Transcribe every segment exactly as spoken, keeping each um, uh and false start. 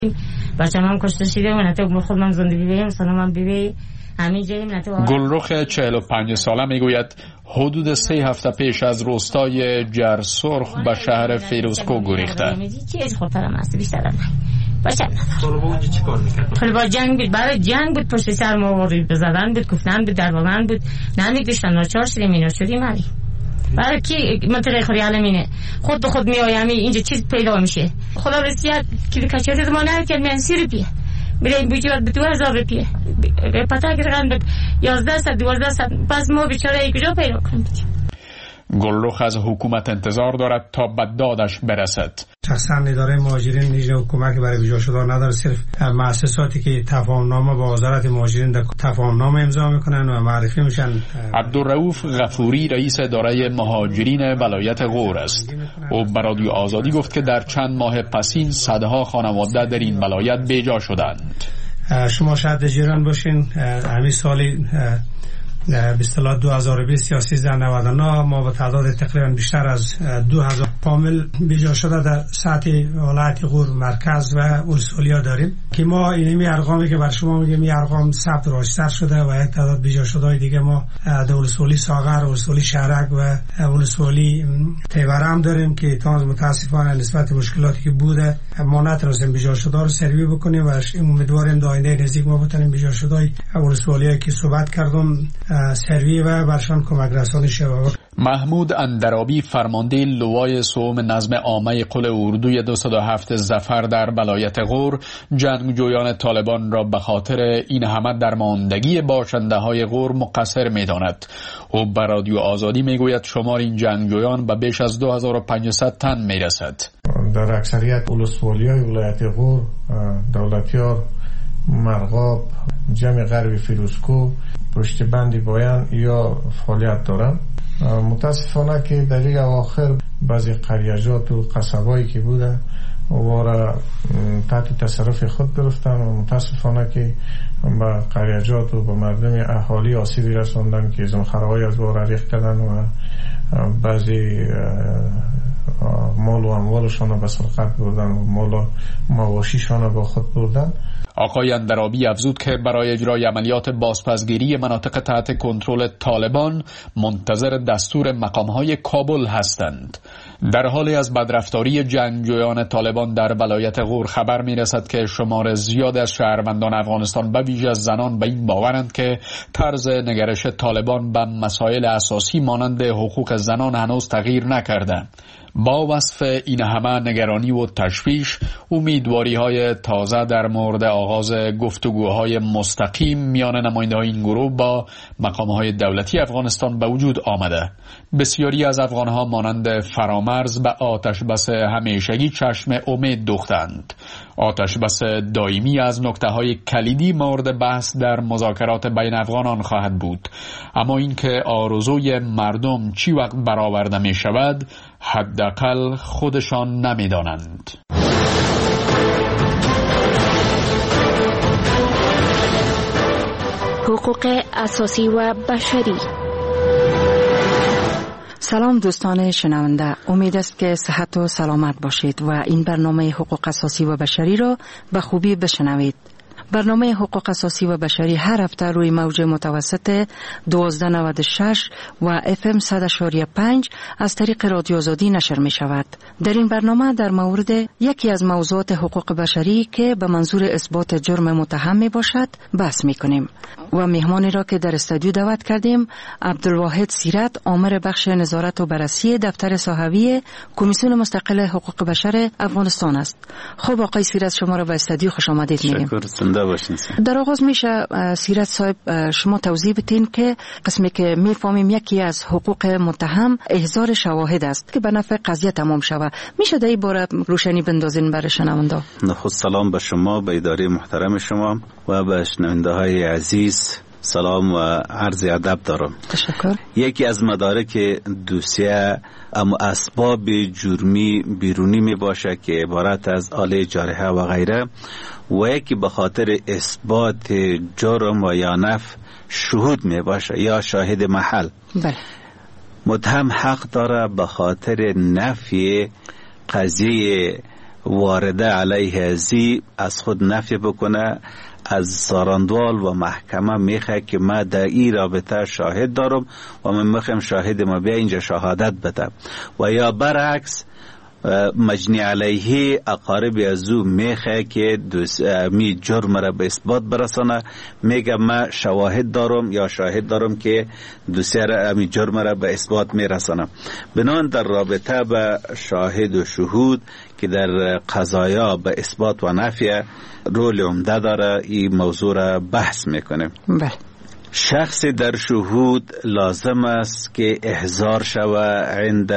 بچه‌م هم کشته شده و نتو خودم زندگی بیم سلامم بیبی همین جایی نتو. گلرخ چهل و پنج ساله میگوید حدود سه هفته پیش از روستای جرسرخ به شهر فیروزکوه گریخته. چیز خطرم است بیشتر از بچه ندارم. خیلی با جنگ بود، برای جنگ بود، پشت سر ما وارد بزدن بود، گفتن بود، در واقعا بود، نمیگشتن ناچار شدیم اینا شدیم همی. برای کی منطقه خوری علمینه خود به خود میایم اینجا چیز پیدا میشه. خدا بسیار که کچری ما نه که من سی روپیه بریم بیچاره به دو هزار روپیه پتا گرگان به یازده صد دوازده صد پس ما بیچاره یک جا پیدا کنیم. گلرخ از حکومت انتظار دارد تا به دادش برسد. شخصا اداره مهاجرین نیز کمک برای ویزا شدن نداره، صرف مؤسساتی که تفاهم‌نامه با وزارت مهاجرین در تفاهم‌نامه امضا میکنن و معرفی میشن. عبدالرؤوف غفوری رئیس اداره مهاجرین ولایت غور است. او به رادیو آزادی گفت که در چند ماه پسین صدها خانواده در این ولایت بیجا شدند. شما شاید جیران باشین، همین سالی به اصطلاح دو هزار و بیست یا سیزده نود و نه ما به تعداد تقریبا بیشتر از دو هزار کامل بیجا شده در سطح ولایت غور مرکز و اولسولیا داریم که ما اینمی ارقامی که بر شما میگم این ارقام ثبت راشتر شده و یک تعداد بیجا شده دیگه ما در اولسولی ساغر، اولسولی شهرک و اولسولی تیورم داریم که تا متاسفانه نسبت مشکلاتی که بوده ما نتونستیم بیجا شده رو سروی بکنیم و امیدواریم در آینده نزدیک ما بتونیم بیجا شده اولسولی که صحبت کردم سروی و برشان کمک رسانی شود. محمود اندرابی فرمانده لوای سوم نظم عامه قل اردوی دویست و هفت ظفر در ولایت غور جنگجویان طالبان را به خاطر این همه درماندگی باشنده های غور مقصر می داند. او به رادیو آزادی می گوید شمار این جنگجویان به بیش از دو هزار و پانصد تن می رسد. در اکثریت ولسوالی های ولایت غور، دولتیار، مرغاب، جمع غربی فیروزکوه، پشت بندی بایان یا فعالیت دارن. متاسفانه که در این اواخر بعضی قریجات و قصبایی که بودن وارا تحت تصرف خود گرفتن و متاسفانه که به قریجات و به مردم اهالی آسیبی رساندن که زمخرهای از وارا ریخت کردن و بعضی مال و اموالشان را به سرقت بردن و مال و مواشیشان را با خود بردن. آقای اندرابی افزود که برای اجرای عملیات بازپسگیری مناطق تحت کنترل طالبان منتظر دستور مقامهای کابل هستند. در حالی از بدرفتاری جنگجویان طالبان در ولایت غور خبر می رسد که شمار زیاد از شهروندان افغانستان به ویژه از زنان به این باورند که طرز نگرش طالبان به مسائل اساسی مانند حقوق زنان هنوز تغییر نکرده. با وصف این همه نگرانی و تشویش، امیدواری های تازه در مورد آغاز گفتگوهای مستقیم میان نماینده‌های این گروه با مقامهای دولتی افغانستان به وجود آمده. بسیاری از افغانها مانند فرامرز به آتش بس همیشگی چشم امید دوختند. آتش بس دائمی از نکته‌های کلیدی مورد بحث در مذاکرات بین افغانان خواهد بود، اما اینکه آرزوی مردم چی وقت برآورده می شود حداقل خودشان نمی‌دانند. حقوق اساسی و بشری. سلام دوستان شنونده، امید است که صحت و سلامت باشید و این برنامه حقوق اساسی و بشری را به خوبی بشنوید. برنامه حقوق اساسی و بشری هر هفته روی موج متوسط دوازده نود و شش و اف ام صد و پنج از طریق رادیو آزادی نشر می شود. در این برنامه در مورد یکی از موضوعات حقوق بشری که به منظور اثبات جرم متهم می باشد بحث می کنیم و مهمانی را که در استودیو دعوت کردیم عبدالواحد سیرت، آمر بخش نظارت و بررسی دفتر صحوی کمیسیون مستقل حقوق بشر افغانستان است. خب آقای سیرت، شما را به استودیو خوش آمدید میگیم. در آغاز میشه سیرت صاحب شما توضیح بدین که قسمی که میفهمیم یکی از حقوق متهم احضار شواهد است که به نفع قضیه تمام شود. میشه در این باره روشنی بندازین برای شنونده؟ خود سلام به شما، به اداره محترم شما و به شنونده های عزیز سلام و عرض ادب دارم. تشکر. یکی از مدارک دوسیه اما اسباب جرمی بیرونی می باشه که عبارت از آله جارحه و غیره و یکی به خاطر اثبات جرم و یا نفی شهود می باشه یا شاهد محل. بله. متهم حق داره به خاطر نفی قضیه وارده علیه ازی از خود نفی بکنه، از ساراندوال و محکمه میخواه که ما در این رابطه شاهد دارم و من میخوام شاهد ما بیا اینجا شهادت بده. و یا برعکس مجنی علیه اقارب ازو میخواه که می جرم را به اثبات برسانه، میگه ما شواهد دارم یا شاهد دارم که دوسیه را می جرم را به اثبات میرسانه. بنان در رابطه به شاهد و شهود که در قضایا به اثبات و نفی رول عمده داره، این موضوع را بحث میکنه. بله. شخص در شهود لازم است که احضار شود عند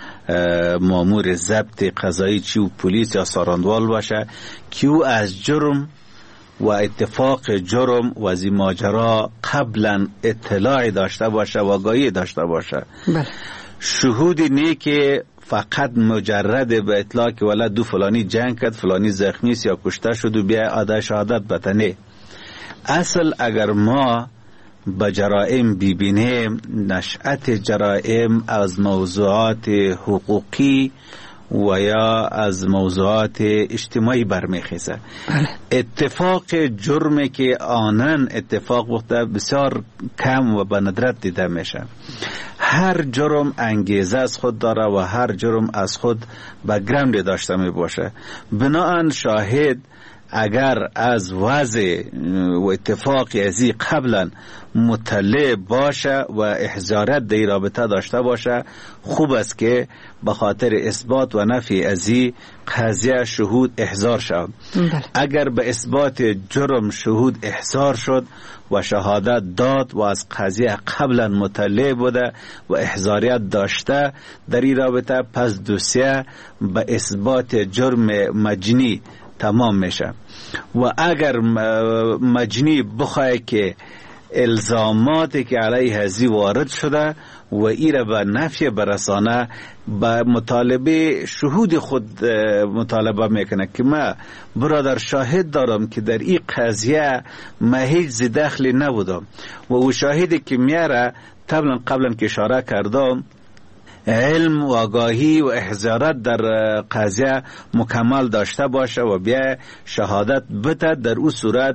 مامور ضبط قضایی، چی و پلیس یا ساراندوال باشه، که او از جرم و اتفاق جرم و از ماجرا قبلا اطلاعی داشته باشه و آگاهی داشته باشه. بله. شهودی نه که فقط مجرد به اطلاع که ولی دو فلانی جنگ کرد، فلانی زخمی است یا کشته شد و بیا ادای شهادت بتنه. اصل اگر ما به جرائم ببینیم، نشأت جرائم از موضوعات حقوقی و یا از موضوعات اجتماعی برمیخیزه. اتفاق جرمی که آنن اتفاق بوده بسیار کم و به ندرت دیده میشه. هر جرم انگیزه از خود داره و هر جرم از خود بک‌گراند داشته می باشه. بناهن شاهد اگر از وضع و اتفاقی ازی قبلا مطلع باشه و احضارات در رابطه داشته باشه، خوب است که به خاطر اثبات و نفی ازی قضیه شهود احضار شد. اگر به اثبات جرم شهود احضار شد و شهادت داد و از قضیه قبلا مطلع بوده و احضاریت داشته در این رابطه، پس دوسیه به اثبات جرم مجنی تمام میشه. و اگر مجنی بخواه که الزاماتی که علیه ازی وارد شده و ایره به نفی برسانه، به مطالبه شهود خود مطالبه میکنه که ما برادر شاهد دارم که در این قضیه ما هیچ دخلی نبودم و او شاهدی که میاره قبلا قبلا که اشاره کردم علم و آگاهی و احضارات در قضیه مکمل داشته باشه و بیا شهادت بده، در او صورت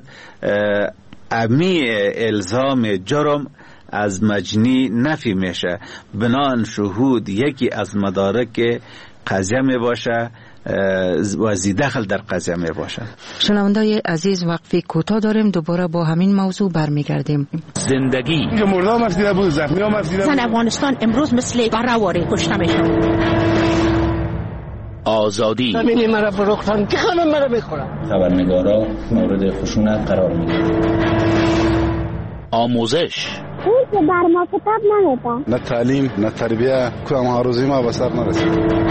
امی الزام جرم از مجنی نفی میشه. بنان شهود یکی از مدارک قضیه می باشه و زیدخل در قضیه می باشه. شنوندای عزیز، وقفی کوتاه داریم، دوباره با همین موضوع برمیگردیم. زندگی مردم مسئله بود، زخمی ها مسئله بود. زن افغانستان امروز مثل برهواره کشته میشه. آزادی زمینی مرا فروختن که همه مرا بخورن. خبرنگارا مورد خشونت قرار میگیرن. آموزش اون که بر ما کتاب نمیدن، نه تعلیم نه تربیه، که هم هاروزی ما به سر نرسید.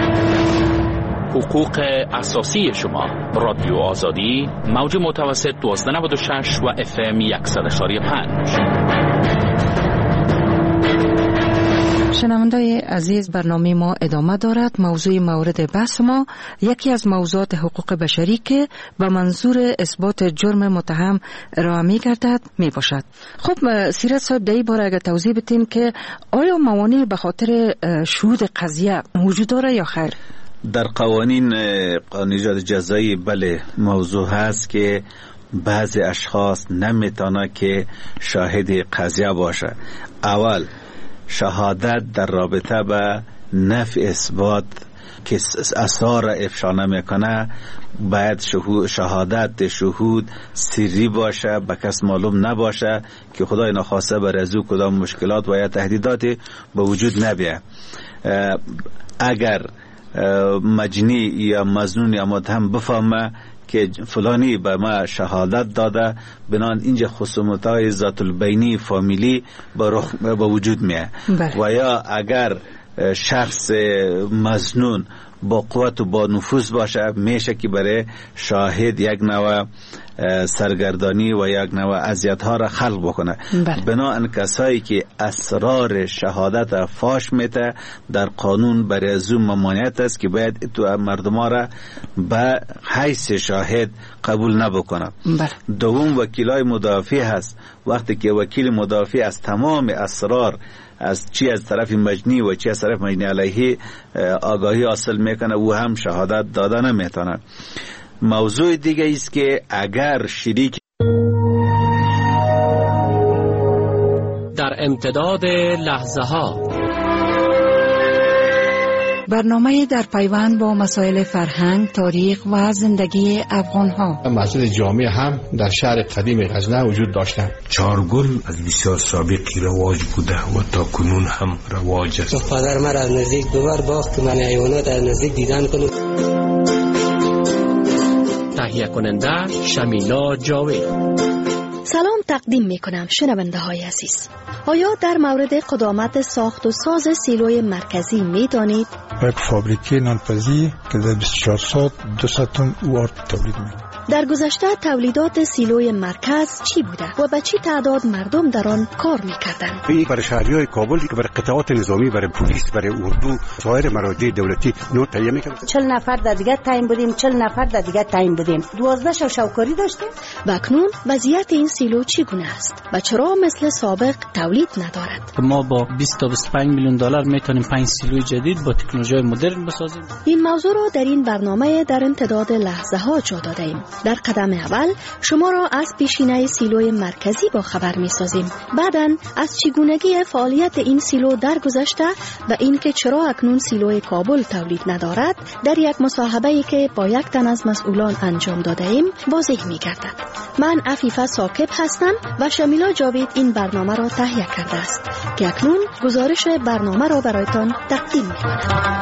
حقوق اساسی شما. رادیو آزادی، موج متوسط دوازده نود و شش و اف ام صد و پنج. شنوندای عزیز، برنامه ما ادامه دارد. موضوع مورد بحث ما یکی از موضوعات حقوق بشری که به منظور اثبات جرم متهم ارائه می گردد می باشد. خب سیرت صاحب، در این باره اگر توضیح بدیم که آیا موانع به خاطر شهود قضیه وجود داره یا خیر؟ در قوانین قانون جزایی بله موضوع هست که بعضی اشخاص نمیتونه که شاهد قضیه باشه. اول شهادت در رابطه به نفی اثبات که اسرار افشا نمیکنه، باید شهادت شهود سری باشه، به کس معلوم نباشه که خدای نخواسته بر از او کدام مشکلات و یا تهدیداتی به وجود نبیه. اگر مجنی یا مظنون یا متهم بفهمه که فلانی به ما شهادت داده، بنان اینجا خصومت‌های ذات البینی فامیلی به وجود میه. و یا اگر شخص مظنون با قوت و با نفوذ باشه، میشه که برای شاهد یک نوع سرگردانی و یک نوع اذیت ها را خلق بکنه. بنابراین کسایی که اسرار شهادت فاش میته، در قانون برای از اون ممانعت است که باید تو مردم ها را به حیث شاهد قبول نبکنه. دوم وکیلای مدافع هست. وقتی که وکیل مدافع از تمام اسرار از چی از طرف مجنی و چی از طرف مجنی علیه آگاهی حاصل میکنه و هم شهادت داده نمیتونه. موضوع دیگه است که اگر شریک در امتداد لحظه ها برنامه در پیوند با مسائل فرهنگ، تاریخ و زندگی افغان ها. مسجد جامع هم در شهر قدیم غزنه وجود داشتند. چارگل از بسیار سابقی رواج بوده و تا کنون هم رواج است. پدر من از نزدیک دوبار باخت من حیوانات از نزدیک دیدن کنم. تهیه کننده شمیلا جاوید. سلام تقدیم می کنم شنونده های عزیز. آیا در مورد قدامت ساخت و ساز سیلوی مرکزی می دانید؟ یک فابریکه نانپزی که در بیست و چهار ساعت دویست تن وارد تولید می کنند. در گذشته تولیدات سیلوی مرکز چی بوده و به چی تعداد مردم در آن کار می کردند؟ این برای شهریای کابل که برای قطعات نظامی، برای پلیس، برای اردو، سایر مراجع دولتی نوت تهیه می‌کردند. چهل نفر در دیگه تایم بودیم، چهل نفر در دیگه تایم بودیم. دوازده شو شوکاری داشتیم. و اکنون وضعیت این سیلو چگونه است و چرا مثل سابق تولید ندارد؟ ما با بیست تا بیست و پنج میلیون دلار میتونیم پنج سیلوی جدید با تکنولوژی مدرن بسازیم. این موضوع را در این برنامه در امتداد لحظه ها جا دادیم. در قدم اول شما را از پیشینه سیلوی مرکزی با خبر می سازیم. بعداً از چگونگی فعالیت این سیلو در گذشته و اینکه چرا اکنون سیلوی کابل تولید ندارد در یک مصاحبه‌ای که با یک تن از مسئولان انجام داده ایم واضح می گردد. من عفیفه ثاقب هستم و شمیلا جاوید این برنامه را تهیه کرده است که اکنون گزارش برنامه را برایتان تقدیم می کنم.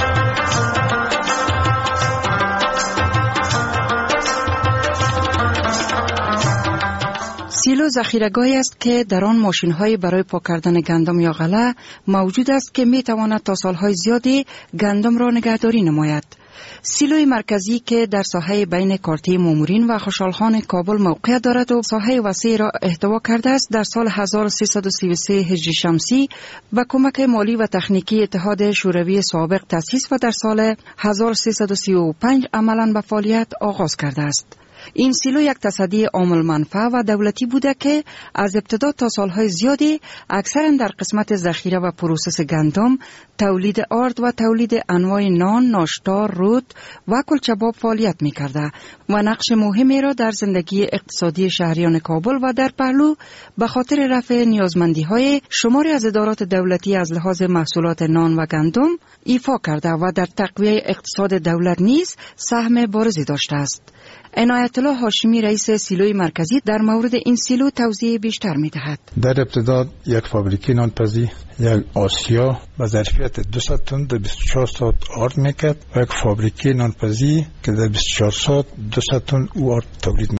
سیلو ذخیره‌گاهی است که در آن ماشین‌های برای پاک کردن گندم یا غله موجود است که می‌تواند تا سال‌های زیادی گندم را نگهداری نماید. سیلوی مرکزی که در ساحه بین کارته مامورین و خوشحالخان کابل موقع دارد و ساحه وسیع را احتوا کرده است، در سال هزار و سیصد و سی و سه هجری شمسی با کمک مالی و تکنیکی اتحاد شوروی سابق تأسیس و در سال هزار و سیصد و سی و پنج عملاً به فعالیت آغاز کرده است. این سیلو یک تصدی عامل منفعه و دولتی بوده که از ابتدا تا سالهای زیادی اکثرا در قسمت ذخیره و پروسس گندم، تولید آرد و تولید انواع نان، ناشتا، رود و کلچباب فعالیت می کرده و نقش مهمی را در زندگی اقتصادی شهریان کابل و در پهلو به خاطر رفع نیازمندی های شماری از ادارات دولتی از لحاظ محصولات نان و گندم ایفا کرده و در تقویه اقتصاد دولت نیز سهم بارزی داشته است. عنایت الله هاشمی رئیس سیلوی مرکزی در مورد این سیلو توضیح بیشتر می دهد. در ابتدا یک فابریکه نانپزی یک آسیا با ظرفیت دویست تن در بیست و چهار ساعت آرد میکرد و یک فابریکه نانپزی که در بیست و چهار ساعت دویست تن او آرد تولید